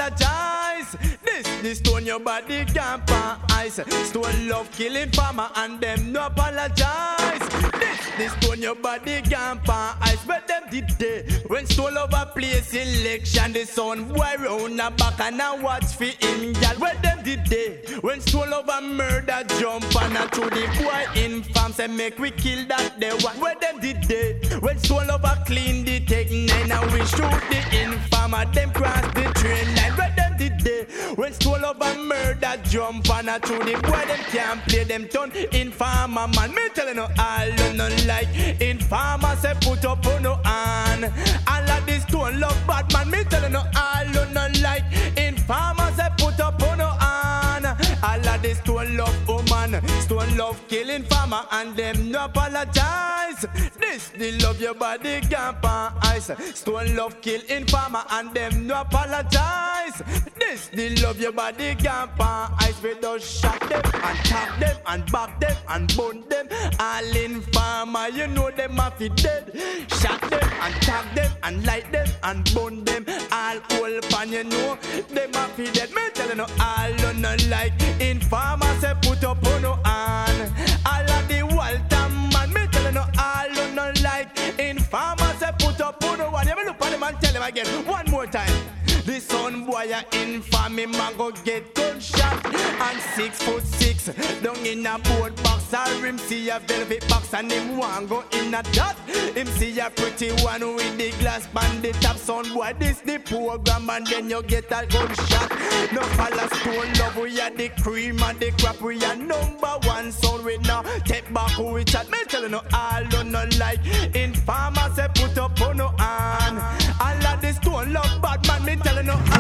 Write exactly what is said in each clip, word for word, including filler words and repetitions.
apologize. This, this stone your body can't pass ice. Stone love killing farmer and them no apologize. This, this stone your body can't pass ice. But them did they when stone over place election. The son boy round the back and I watch for him. Y'all where them did they when stone over murder jump and I to the boy infam say make we kill that they want. Where them did they when stone over clean the take nine and we shoot the infamer. Them cross the train line. Where them did they when stole over murder jump and a to the boy them can't play them turn informer man. Me telling you all you no like informer say put up on no hand. All of this stone love bad man. Me telling you all you no like informer say put up on no hand. All of this stone love woman, stone love killing farmer and them no apologize. This the love your body can't pan ice. Stone love kill informer and them no apologize. This the love your body can't pan ice. We just shot them and tap them and bop them and bone them. All informer you know them have to dead. Shot them and tap them and light them and bone them. All old pan you know them have to dead. Me telling you all you no like informer say put up on no hand. All of the Walter man. Me telling you all you no like informer say put up on no one. You look at him and tell him again one more time. The son boy a infamy man go get gunshot. And six foot six down in a board box. Or him see a velvet box and him want go in a dot. Him see a pretty one with the glass band the top. Son boy this the program and then you get a gunshot. No fella stone love we are the cream and the crap. We are number one son we now take back who we chat. Me telling you all you no like informer say put up on no hand. All of the stone love bad man. Me telling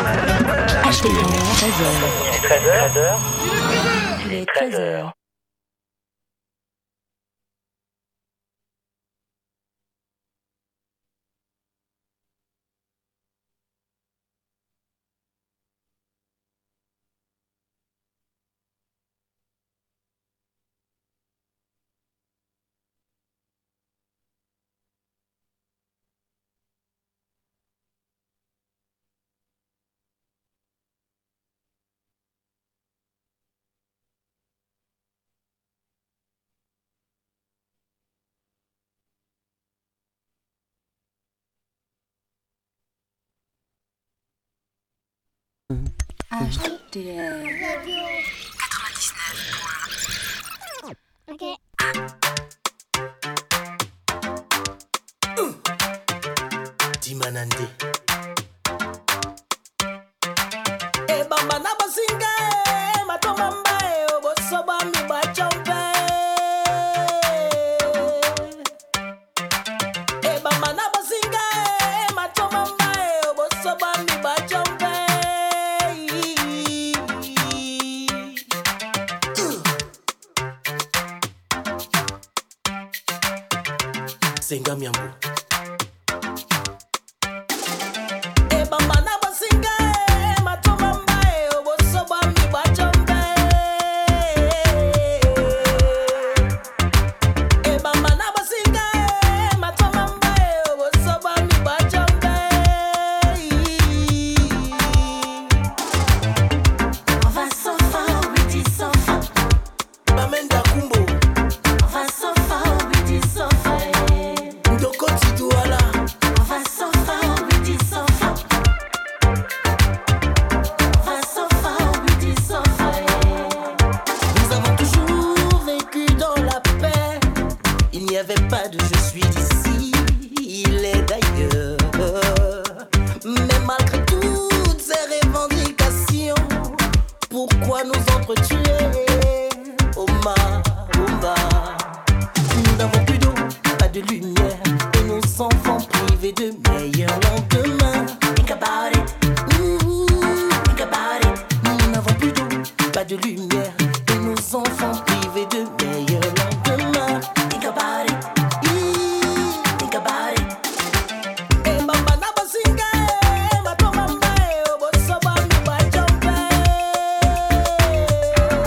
H T M treize heures. Il est treize heures. H T M quatre-vingt-dix-neuf. Ok. Dimanande. E bamba na basinga e matomamba e obosoba mi bachombe. E bamba na basinga e matomamba e obosoba mi bachombe. Senga miambo. E bamba na basinga e matomamba e obosoba mi bachombe. E bamba na basinga e matomamba e obosoba mi bachombe. On va sofa, oui dis sofa. Bamenda kumbo. On va sofa, oui dis sofa. Ndoko tidouala. On va sofa, oui dis sofa. On va sofa, oui dis sofa. Nous avons toujours vécu dans la paix. Il n'y avait pas de je suis d'ici, il est d'ailleurs. Mais malgré toutes ces revendications, pourquoi nous entretuer? Oma, Oma. Nous n'avons plus d'eau, pas de lumière, et nos enfants privés de meilleurs lendemains. Think about it, Ouh, think about it. nous n'avons plus d'eau, pas de lumière, et nos enfants privés de meilleurs lendemains. Think about it, Ouh, think about it. e bamba na basinga e matomamba e obosoba mi bachombe.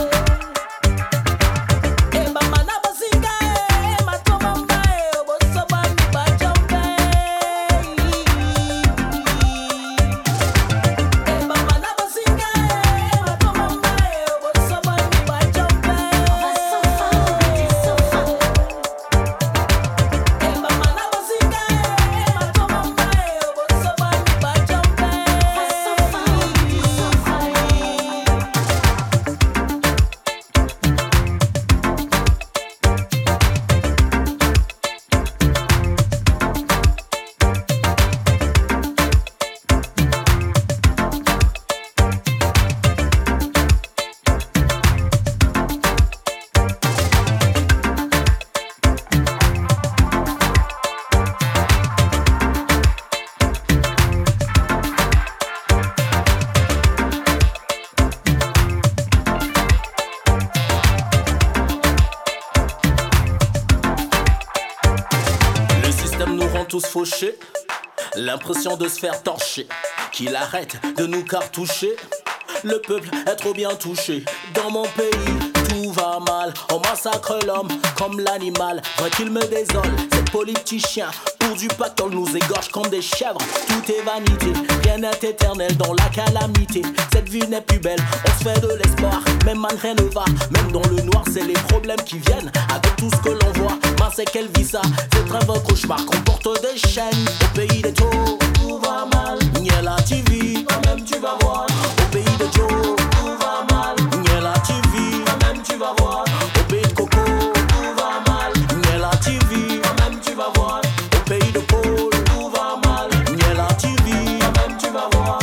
tous fauchés, l'impression de se faire torcher. Qu'il arrête de nous cartoucher. Le peuple est trop bien touché. Dans mon pays, tout va mal. On massacre l'homme comme l'animal. Vrai qu'il me désole, ces politiciens pour du pactole nous égorgent comme des chèvres. Tout est vanité, rien n'est éternel dans la calamité. Cette vie n'est plus belle, on se fait de l'espoir. Même mal rien ne va, même dans le noir c'est les problèmes qui viennent. Avec tout ce que l'on voit, mince c'est qu'elle vit ça. C'est un vrai cauchemar qu'on porte des chaînes. Au pays des taux, tout va mal. Niais la T V, toi-même tu vas voir. Au pays de Joe, tout va mal. Niais la T V, toi-même tu vas voir. Au pays de Coco, tout va mal. Niais la T V, toi-même tu vas voir. Au pays de Paul, tout va mal. Niais la T V, toi-même tu vas voir.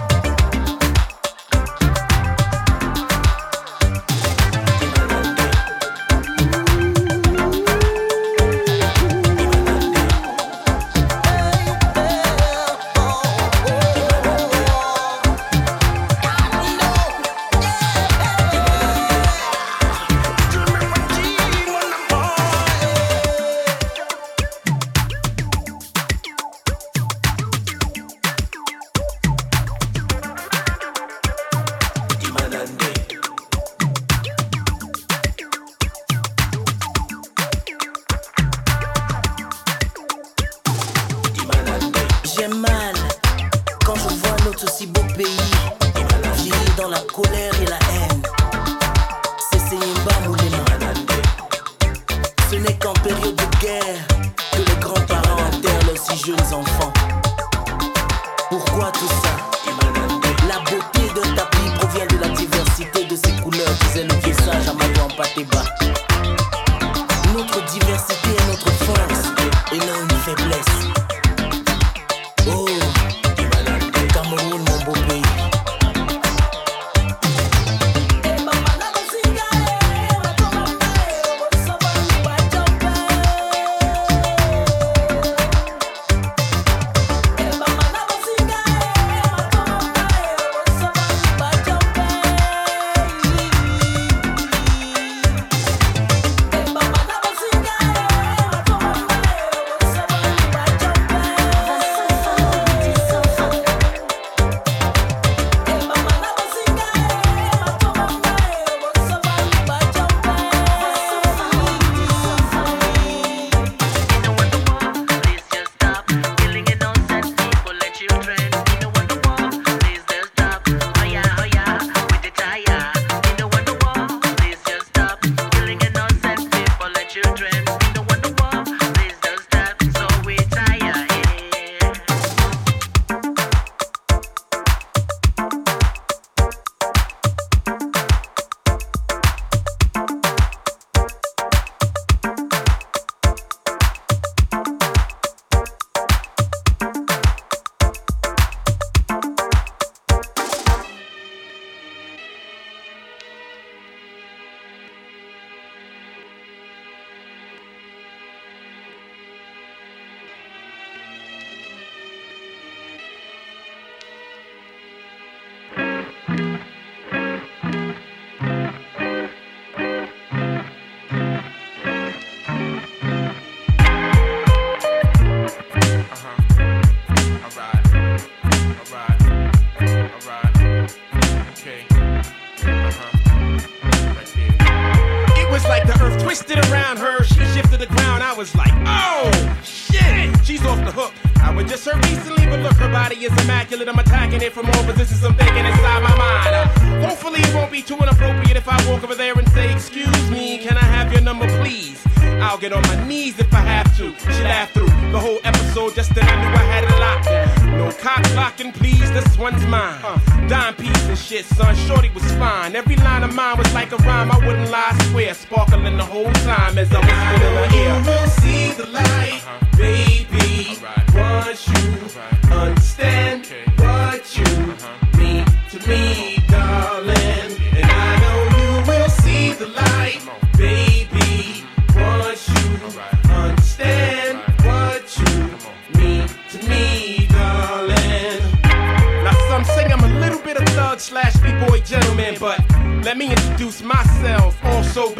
J'ai mal quand je vois notre si beau pays vieillir dans la colère et la haine. C'est Seyimba Moulema. Ce n'est qu'en période de guerre que les grands-parents enterrent leurs si jeunes enfants. Pourquoi tout ça? La beauté d'un tapis provient de la diversité de ses couleurs, disait le vieux sage Amadou Ampateba. Notre diversité est notre force et non une faiblesse. Oh, Cameroun, mon beau pays.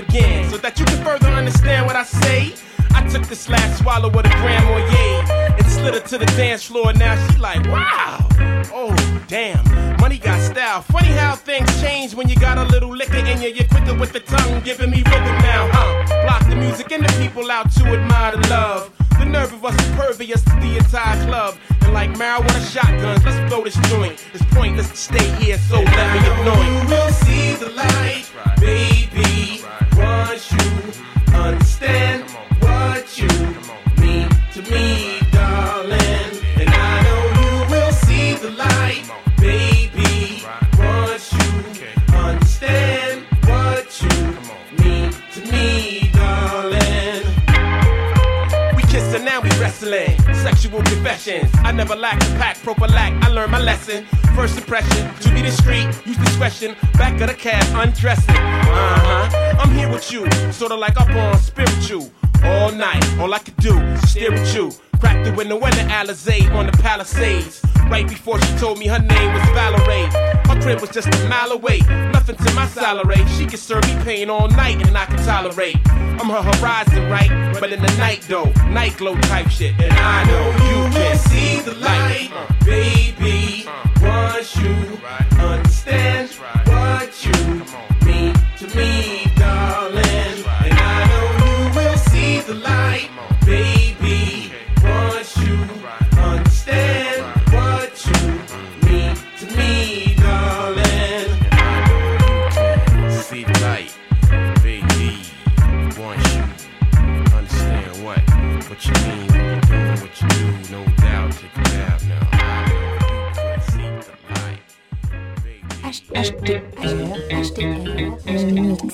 So that you can further understand what I say, I took this last swallow of the Grand Marnier and slid her to the dance floor, now she like, wow. Oh, damn, money got style. Funny how things change when you got a little liquor in you. You're quicker with the tongue, giving me rhythm now, huh? Block the music and the people out to admire the love. The nerve of us impervious to the entire club. And like marijuana shotguns, let's blow this joint. It's pointless to stay here, so let me ignore you. You will see the light, baby, once you understand what you mean to me, darling. And I know you will see the light, baby, once you understand what you mean to me, darling. We kiss and now we wrestling, sexual confessions. I never lacked a pack, prophylact, I learned my lesson. First impression, to be discreet, use discretion. Back of the cab, undressing. Uh-huh, I'm here with you, sorta like up on spiritual. All night, all I could do is stare at you. Cracked the window in the Alizé on the Palisades. Right before she told me her name was Valerie. Her crib was just a mile away. Nothing to my salary. She could serve me pain all night and I can tolerate. I'm her horizon, right? But in the night though, night glow type shit. And I know you can see the light, baby. Once you understand what you mean to me, darling. And I know you will see the light, baby. Once you understand what you mean to me, darling. I know you can see the light, baby. Once you understand what what you mean when you're doing what you do, no doubt, take a nap now. I know you can see the light, baby. H T R, H T R, Mix.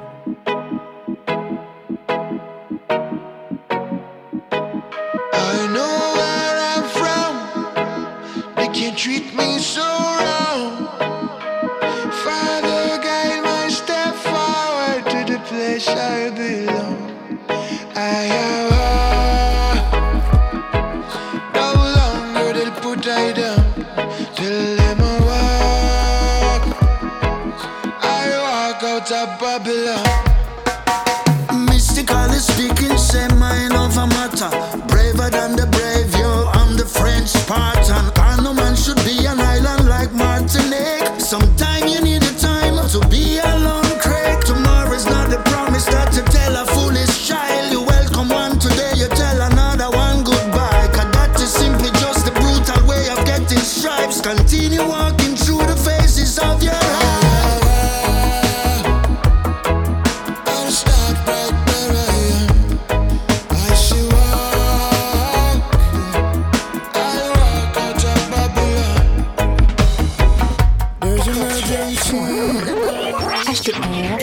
I know where I'm from. They can't treat me so wrong. Father, guide my step forward to the place I belong. I have no longer they'll put I down. Till them a walk. I walk out of Babylon. Mystically speaking, say my love a matter. Braver than the brave, yo, I'm the French Spartan. And no man should be an island like Martinique. Sometime you need a time to be alone, Craig. Tomorrow's not the promise that you tell a foolish child. You welcome one today, you tell another one goodbye. Cause that is simply just the brutal way of getting stripes. Continue walking through the faces of your eyes. H T R.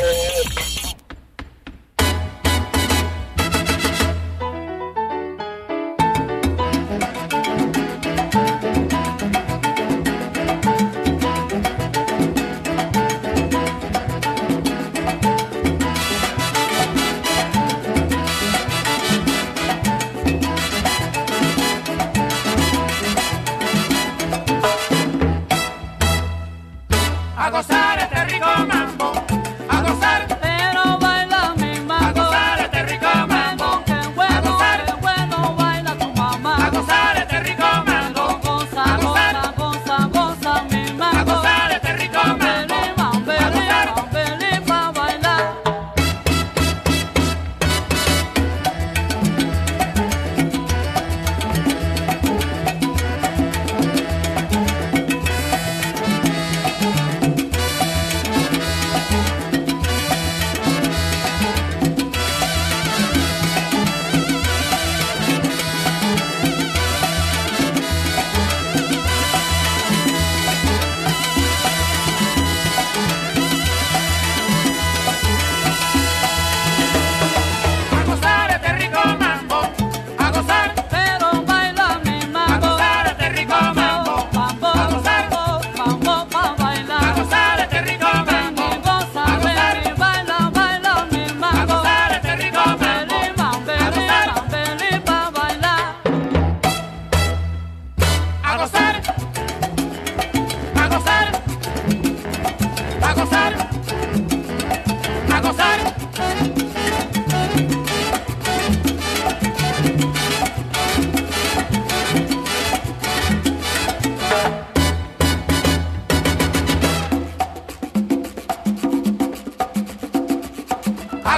A gozar este rico mambo, a gozar, pero baila mi mambo, a gozar este rico mambo, qué bueno, qué bueno baila tu mamá, a gozar este rico mambo, goza, goza, goza, goza mi mambo, a gozar este rico mambo, a gozar, feliz pa' bailar.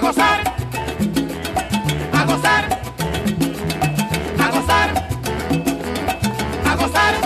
gozar, a gozar, a gozar, a gozar.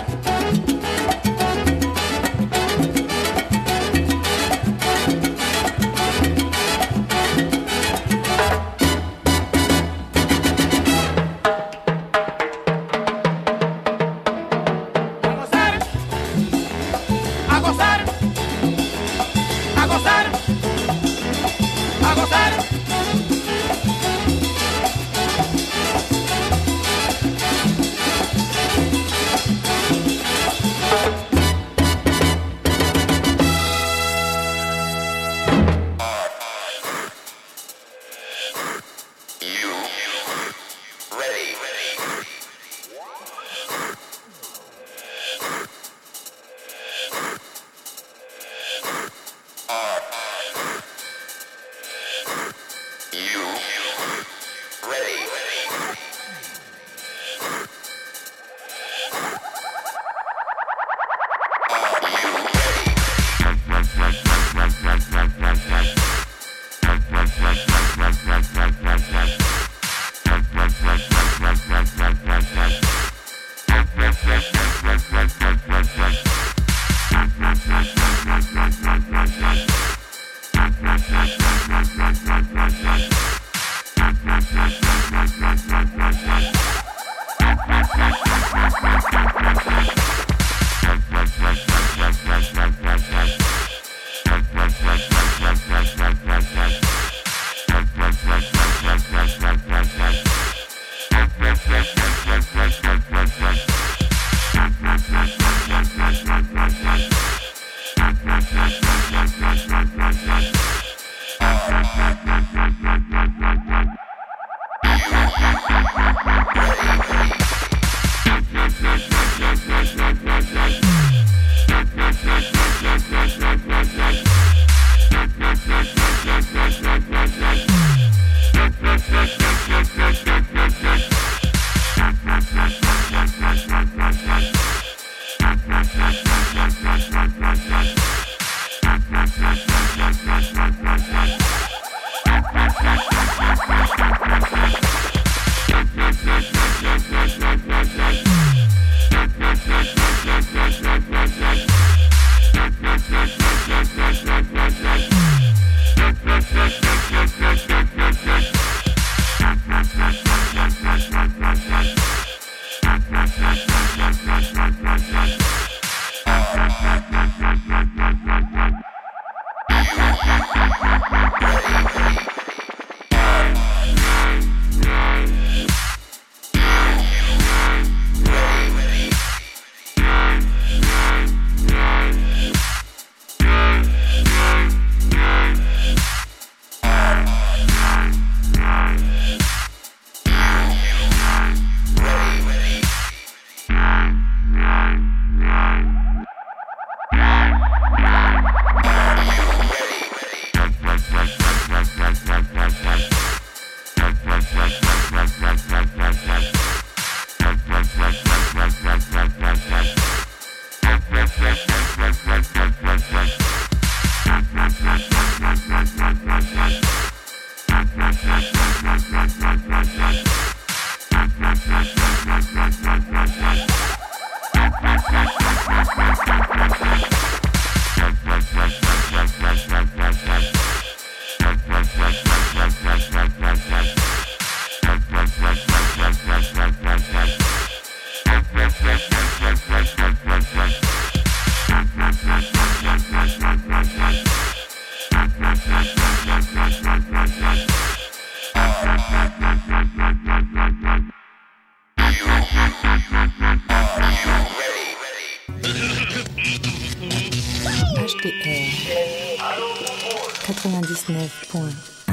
quatre-vingt-dix-neuf point.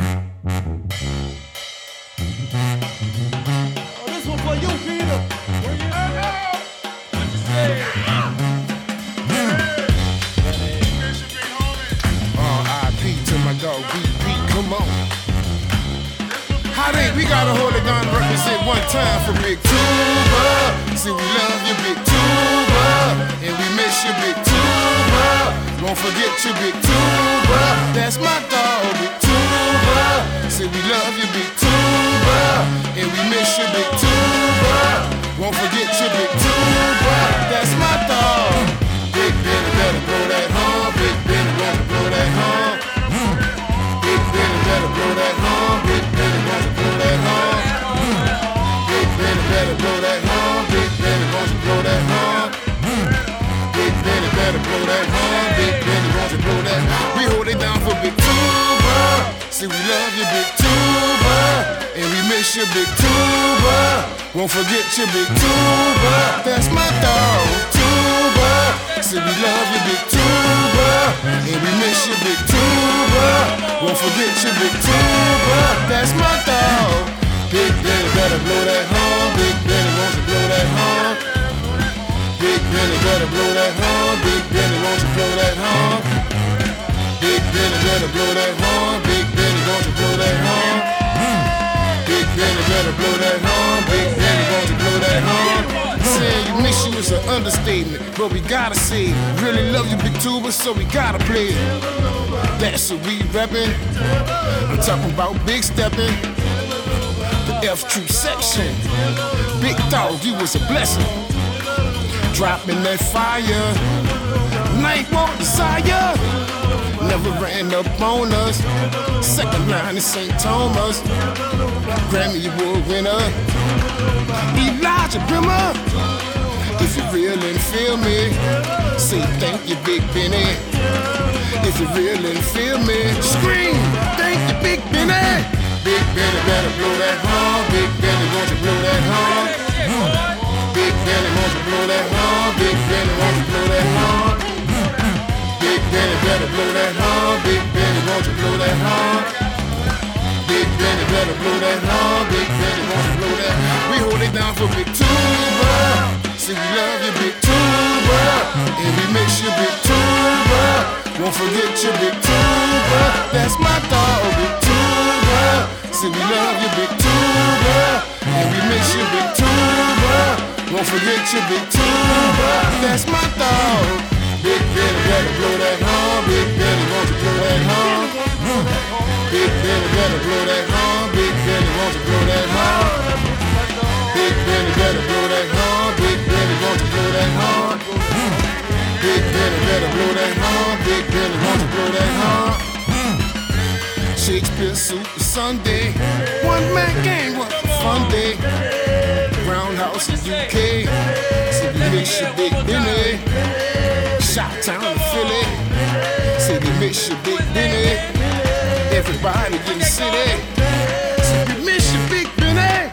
We gotta hold it down and represent one time for Big Tuba. See, we love you, Big Tuba, and we miss you, Big Tuba. Won't forget you, Big Tuba. That's my dog, Big Tuba. Say we love you, Big Tuba, and we miss you, Big Tuba. Won't forget you, Big Tuba. That's my dog. Big Benny better blow that horn. Big Benny better blow that horn. Big Benny better blow that horn. Big Benny better blow that horn. Big Benny better blow that horn. Big Benny wants to blow that horn. Big Benny better blow that horn. Big Benny wants to blow that horn. We hold it down for Big Tuba. See we love you, Big Tuba, and we miss you, Big Tuba. Won't forget you, Big Tuba. That's my dog, Tuba. See we love you, Big Tuba, and we miss you, Big Tuba. Won't forget you, Big Tuba. That's my dog. Big Benny better blow that horn. Big Benny wants to blow that horn. Big Benny better blow that horn. Big Benny wants to blow that horn. Big Benny better blow that horn. Big Benny wants to blow that horn. Big Benny better blow that horn. Big Benny wants to blow that horn. Saying you miss you is an understatement, but we gotta say it. Really love you, Big Tuba, so we gotta play it. That's what we reppin'. I'm talking about big steppin'. The F Troop section. Big dog, you was a blessing. Dropping that fire. Night walk desire. Never ran up on us. Second line in Saint Thomas. Grammy Award winner. Elijah Brimmer. If you real and feel me, say thank you, Big Benny. If you real and feel me, scream, thank you, Big Benny. Big Benny better blow that horn. Big Benny wants to blow that horn. Big Benny wants to blow that horn. Big Benny wants to blow that horn. Big Benny better blow that horn. Big Benny wants to blow that horn. Big Benny better blow that horn. Big Benny wants to blow that horn. We hold it down for Big Tuba. See we love you, Big Tuba, and we miss you, Big Tuba. Won't forget you, Big Tuba. That's my dog, Big Tuba. See we love you, Big Tuba, and we miss you, Big Tuba. Won't forget you, Big Tuba. That's my dog. Big Benny better blow that horn. Big Benny wants to blow that horn. Big Benny better blow that horn. Big Benny wants to blow that horn. Big Benny better blow that horn. Big Benny wants to blow that horn. Big Benny better blow that horn. Big Benny wants to blow that horn. Shakespeare Super Sunday. One man game was a fun day. Roundhouse in U K. See we miss you, Big Benny. Shot-town in Philly. Say we miss you, Big Benny. Everybody in the city. Say we miss you, Big Benny.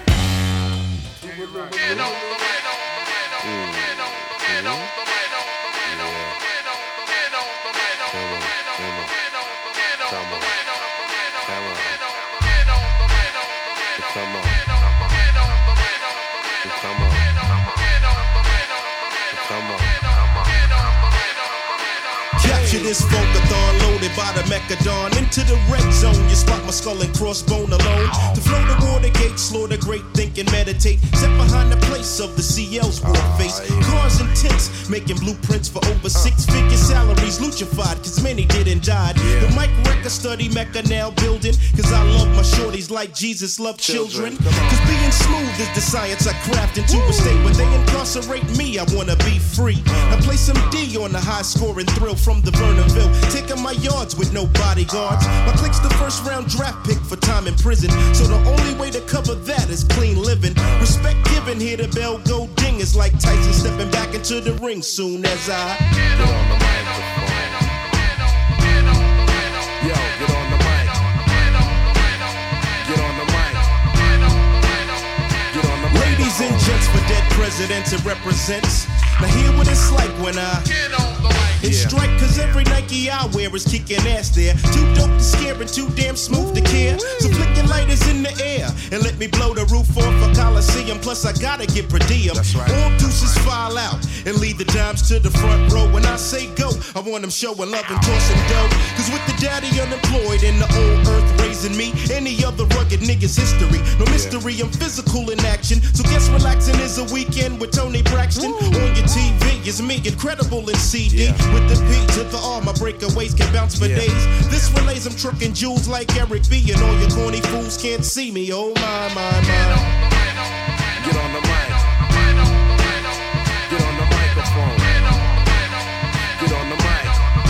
This Volcathon loaded by the Mechadon. Into the red zone, you spot my skull and crossbone alone. To flow the water gate, slaughter great, think and meditate. Set behind the place of the C L's war face. Cars and tents, making blueprints for over six figure salaries. Luchified, cause many didn't die. The mic record study Mecca now building. Cause I love my shorties like Jesus loved children. Cause being smooth is the science I craft into a state where they incarcerate me. I wanna be free. I play some D on the high scoring thrill from the Vernonville, taking my yards with no bodyguards. My click's the first round draft pick for time in prison, so the only way to cover that is clean living. Respect given, here the bell go ding. It's like Tyson stepping back into the ring soon as I get on the microphone. Yo, get on the mic. Get on the mic. Get on the mic. Ladies and gents for dead presidents, it represents. Now hear what it's like when I get on the mic. It's yeah. Strike cause every Nike I wear is kicking ass there. Too dope to scare and too damn smooth to care. So flick your lighters in the air and let me blow the roof off a Coliseum. Plus I gotta get per diem. Right. All deuces file out and leave the dimes to the front row. When I say go, I want them showing love and tossing dough. Cause with the daddy unemployed and the old earth raising me, any other rugged nigga's history. No mystery, I'm physical in action. So guess relaxing is a weekend with Tony Braxton. Ooh. On your T V is me, incredible in C D. Yeah. With the P to the R, my breakaways can bounce for yeah. days. This relays, I'm trucking jewels like Eric B. And all your corny fools can't see me. Oh my, my, my. Get on the mic. Get on the microphone. Get on the mic.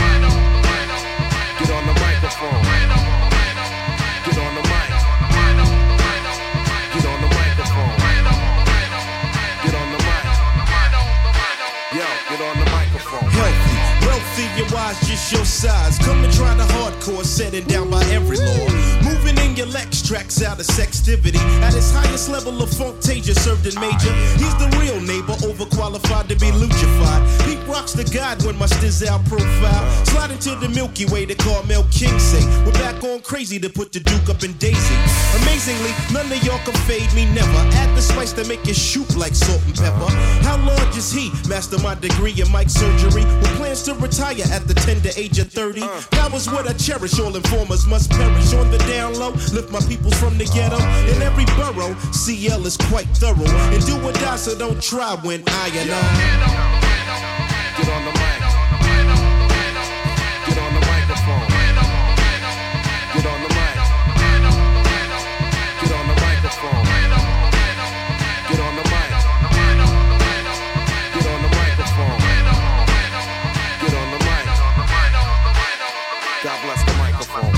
Get on the microphone. Get on the mic. Get on the microphone. Get on the mic. Yo, get on the microphone. Healthy, wealthy, your wise, just your size. Come and try the hardcore, setting down by every law. Moving in your Lex tracks out of sextivity. At its highest level of Funktasia, served in major. He's the real neighbor, overqualified to be luchified. Pete rocks the god when my stiz out profile. Slide into the Milky Way to Carmel King say. We're back on crazy to put the Duke up in Daisy. Amazingly, none of y'all can fade me never. Add the spice to make it shoot like salt and pepper. How large is he? Master my degree in mic surgery. With plans to retire at the tender age of thirty. That was what I cherish. All informers must perish on the down low. Lift my peoples from the ghetto. In every borough, C L is quite thorough. And do or die, so don't try when I and I. Get on the mic. Get on the microphone. Get on the mic. Get on the microphone. Get on the mic. Get on the microphone. Get on the mic. God bless the microphone.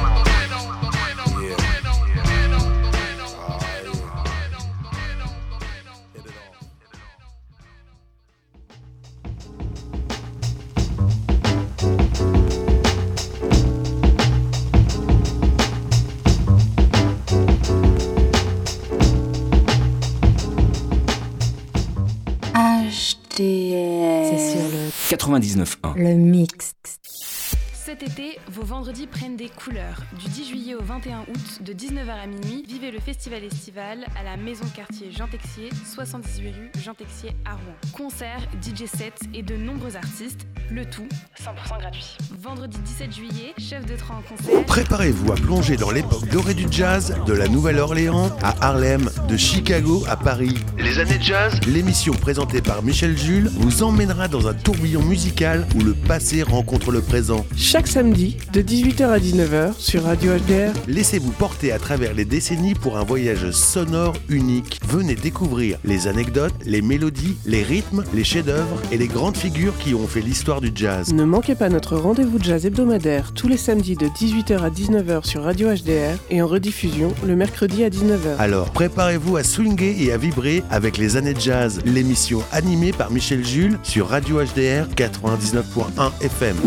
H D R. C'est sur le quatre-vingt-dix-neuf un. Le mix. Cet été, vos vendredis prennent des couleurs. Du dix juillet au vingt et un août, de dix-neuf heures à minuit, vivez le festival estival à la maison quartier Jean Texier, soixante-dix-huit rue Jean Texier à Rouen. Concerts, D J sets et de nombreux artistes, le tout cent pour cent gratuit. Vendredi dix-sept juillet, chef de train en concert. Préparez-vous à plonger dans l'époque dorée du jazz, de la Nouvelle-Orléans à Harlem, de Chicago à Paris. Les années jazz, l'émission présentée par Michel Jules vous emmènera dans un tourbillon musical où le passé rencontre le présent. Chaque samedi, de dix-huit heures à dix-neuf heures, sur Radio H D R. Laissez-vous porter à travers les décennies pour un voyage sonore unique. Venez découvrir les anecdotes, les mélodies, les rythmes, les chefs-d'œuvre et les grandes figures qui ont fait l'histoire du jazz. Ne manquez pas notre rendez-vous jazz hebdomadaire tous les samedis de dix-huit heures à dix-neuf heures sur Radio H D R et en rediffusion le mercredi à dix-neuf heures. Alors préparez-vous à swinguer et à vibrer avec les années jazz, l'émission animée par Michel Jules sur Radio H D R quatre-vingt-dix-neuf point un F M.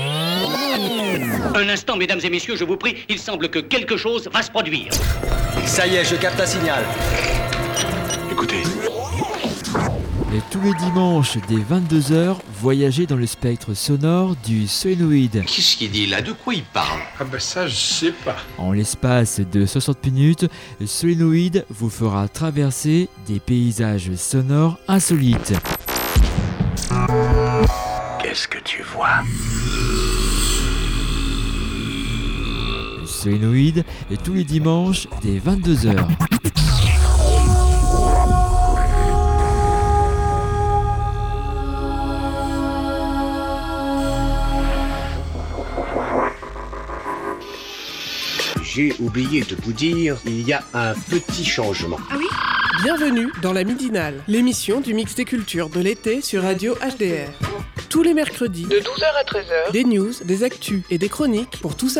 Un instant, mesdames et messieurs, je vous prie, il semble que quelque chose va se produire. Ça y est, je capte un signal. Écoutez. Et tous les dimanches, dès vingt-deux heures, voyagez dans le spectre sonore du Sonoïde. Qu'est-ce qu'il dit là? De quoi il parle? Ah ben ça, je sais pas. En l'espace de soixante minutes, Sonoïde vous fera traverser des paysages sonores insolites. Qu'est-ce que tu vois? Sonoïde et tous les dimanches dès vingt-deux heures. J'ai oublié de vous dire, il y a un petit changement. Ah oui? Bienvenue dans la Midinale, l'émission du mix des cultures de l'été sur Radio H D R. Tous les mercredis, de douze heures à treize heures, des news, des actus et des chroniques pour tout savoir.